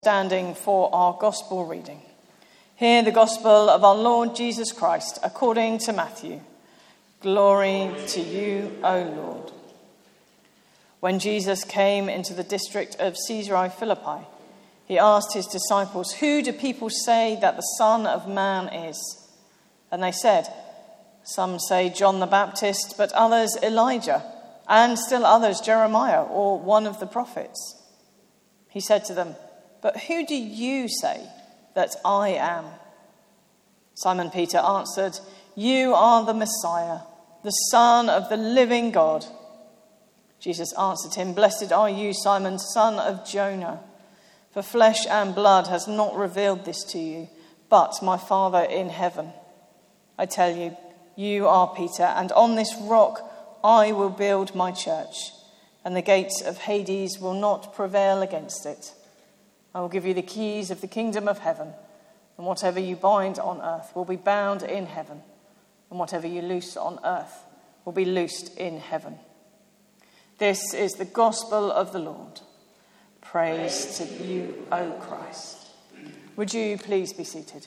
Standing for our gospel reading. Hear the gospel of our Lord Jesus Christ according to Matthew. Glory to you, O Lord. When Jesus came into the district of Caesarea Philippi, he asked his disciples, "Who do people say that the Son of Man is?" And they said, "Some say John the Baptist, but others Elijah, and still others Jeremiah or one of the prophets." He said to them, "But who do you say that I am?" Simon Peter answered, "You are the Messiah, the Son of the living God." Jesus answered him, "Blessed are you, Simon, son of Jonah, for flesh and blood has not revealed this to you, but my Father in heaven. I tell you, you are Peter, and on this rock I will build my church, and the gates of Hades will not prevail against it. I will give you the keys of the kingdom of heaven, and whatever you bind on earth will be bound in heaven, and whatever you loose on earth will be loosed in heaven." This is the gospel of the Lord. Praise to you, O Christ. Would you please be seated?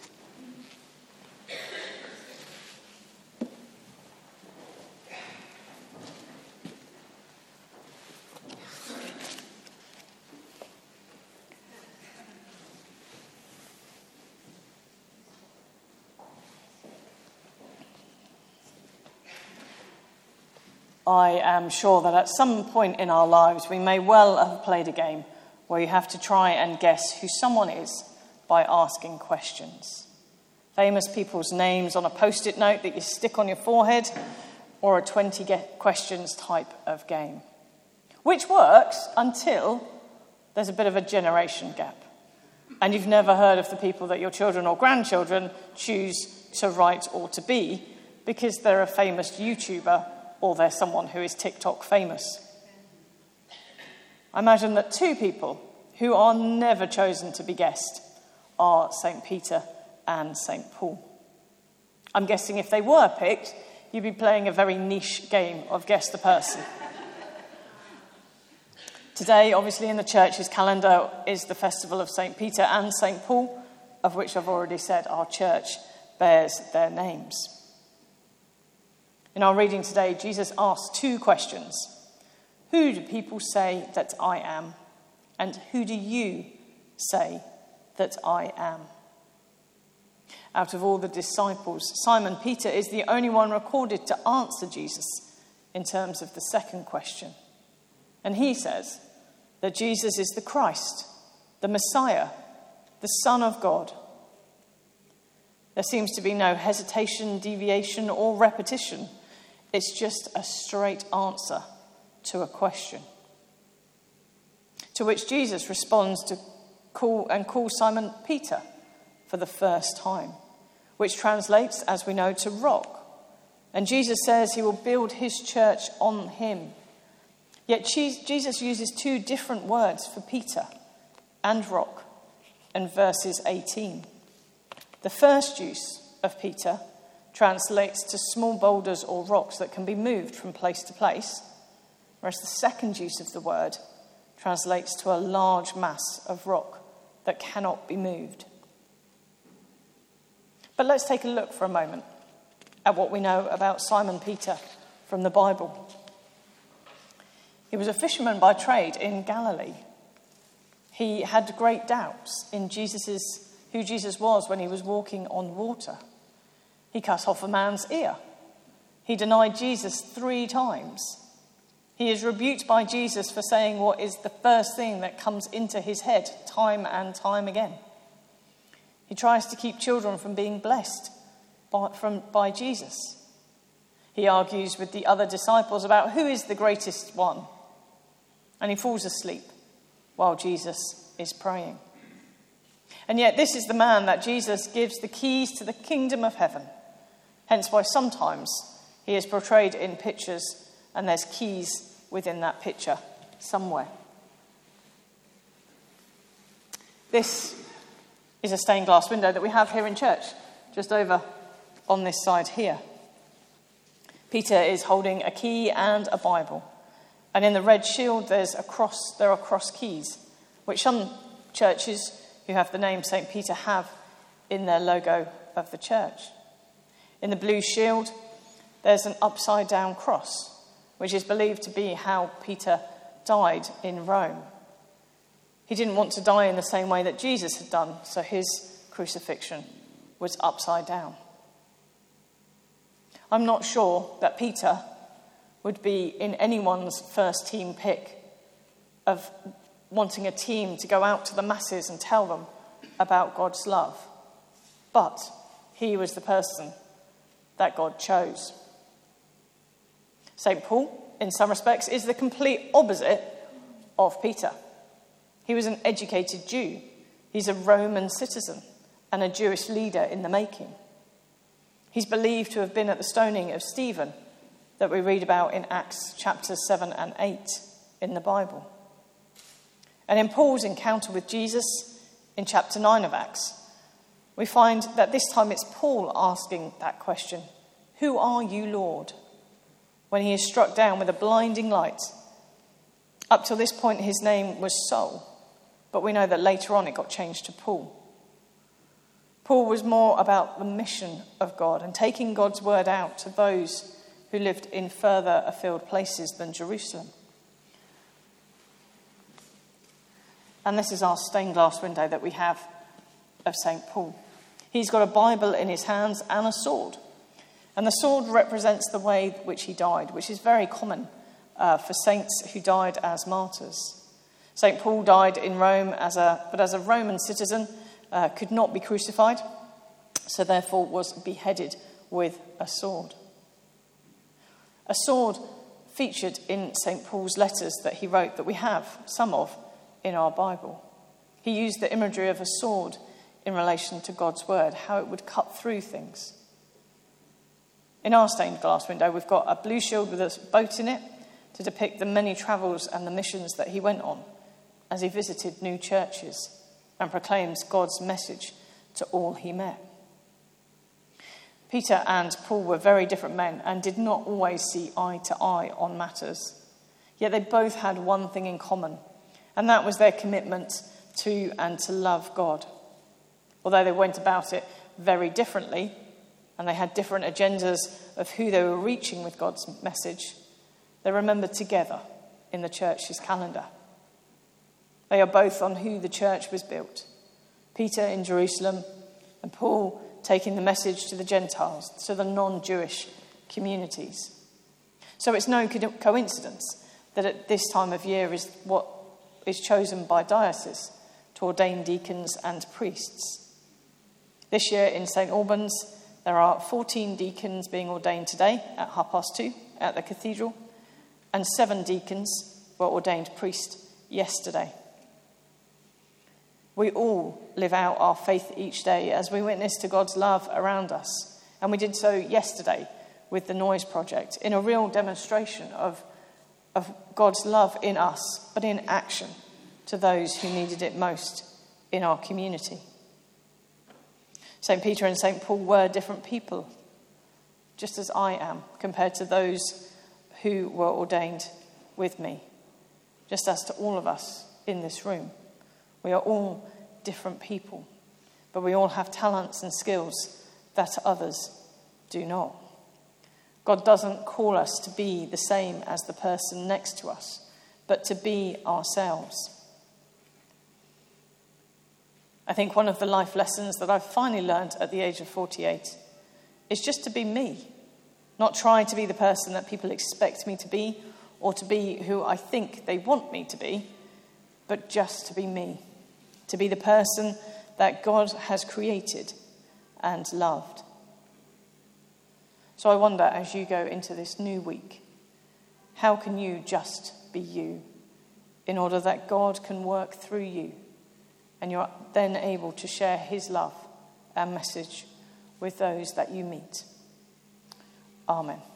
I am sure that at some point in our lives we may well have played a game where you have to try and guess who someone is by asking questions. Famous people's names on a post-it note that you stick on your forehead, or a 20 questions type of game. Which works until there's a bit of a generation gap and you've never heard of the people that your children or grandchildren choose to write or to be because they're a famous YouTuber or they're someone who is TikTok famous. I imagine that two people who are never chosen to be guessed are St. Peter and St. Paul. I'm guessing if they were picked, you'd be playing a very niche game of Guess the Person. Today, obviously, in the church's calendar is the festival of St. Peter and St. Paul, of which I've already said our church bears their names. In our reading today, Jesus asks two questions. Who do people say that I am? And who do you say that I am? Out of all the disciples, Simon Peter is the only one recorded to answer Jesus in terms of the second question. And he says that Jesus is the Christ, the Messiah, the Son of God. There seems to be no hesitation, deviation, or repetition. It's just a straight answer to a question. To which Jesus responds to call Simon Peter for the first time, which translates, as we know, to rock. And Jesus says he will build his church on him. Yet Jesus uses two different words for Peter and rock in verses 18. The first use of Peter translates to small boulders or rocks that can be moved from place to place, whereas the second use of the word translates to a large mass of rock that cannot be moved. But let's take a look for a moment at what we know about Simon Peter from the Bible. He was a fisherman by trade in Galilee. He had great doubts in who Jesus was when he was walking on water. He cut off a man's ear. He denied Jesus 3 times. He is rebuked by Jesus for saying what is the first thing that comes into his head time and time again. He tries to keep children from being blessed by Jesus. He argues with the other disciples about who is the greatest one. And he falls asleep while Jesus is praying. And yet this is the man that Jesus gives the keys to the kingdom of heaven. Hence why sometimes he is portrayed in pictures and there's keys within that picture somewhere. This is a stained glass window that we have here in church, just over on this side here. Peter is holding a key and a Bible. And in the red shield, there are cross keys, which some churches who have the name St. Peter have in their logo of the church. In the blue shield, there's an upside-down cross, which is believed to be how Peter died in Rome. He didn't want to die in the same way that Jesus had done, so his crucifixion was upside down. I'm not sure that Peter would be in anyone's first team pick of wanting a team to go out to the masses and tell them about God's love. But he was the person that God chose. St. Paul, in some respects, is the complete opposite of Peter. He was an educated Jew. He's a Roman citizen and a Jewish leader in the making. He's believed to have been at the stoning of Stephen that we read about in Acts chapters 7 and 8 in the Bible. And in Paul's encounter with Jesus in chapter 9 of Acts, we find that this time it's Paul asking that question, "Who are you, Lord?" when he is struck down with a blinding light. Up till this point, his name was Saul, but we know that later on it got changed to Paul. Paul was more about the mission of God and taking God's word out to those who lived in further afield places than Jerusalem. And this is our stained glass window that we have of St. Paul. He's got a Bible in his hands and a sword. And the sword represents the way which he died, which is very common for saints who died as martyrs. St. Paul died in Rome but as a Roman citizen, could not be crucified, so therefore was beheaded with a sword. A sword featured in St. Paul's letters that he wrote, that we have some of in our Bible. He used the imagery of a sword in relation to God's word, how it would cut through things. In our stained glass window, we've got a blue shield with a boat in it to depict the many travels and the missions that he went on as he visited new churches and proclaims God's message to all he met. Peter and Paul were very different men and did not always see eye to eye on matters. Yet they both had one thing in common, and that was their commitment to and to love God. Although they went about it very differently, and they had different agendas of who they were reaching with God's message, they remembered together in the church's calendar. They are both on who the church was built. Peter in Jerusalem and Paul taking the message to the Gentiles, to the non-Jewish communities. So it's no coincidence that at this time of year is what is chosen by diocese to ordain deacons and priests. This year in St. Albans, there are 14 deacons being ordained today at 2:30 at the cathedral, and 7 deacons were ordained priest yesterday. We all live out our faith each day as we witness to God's love around us. And we did so yesterday with the Noise Project, in a real demonstration of God's love in us, but in action to those who needed it most in our community. St. Peter and St. Paul were different people, just as I am, compared to those who were ordained with me, just as to all of us in this room. We are all different people, but we all have talents and skills that others do not. God doesn't call us to be the same as the person next to us, but to be ourselves. I think one of the life lessons that I've finally learned at the age of 48 is just to be me, not try to be the person that people expect me to be or to be who I think they want me to be, but just to be me. To be the person that God has created and loved. So I wonder, as you go into this new week, how can you just be you in order that God can work through you and you're then able to share his love and message with those that you meet? Amen.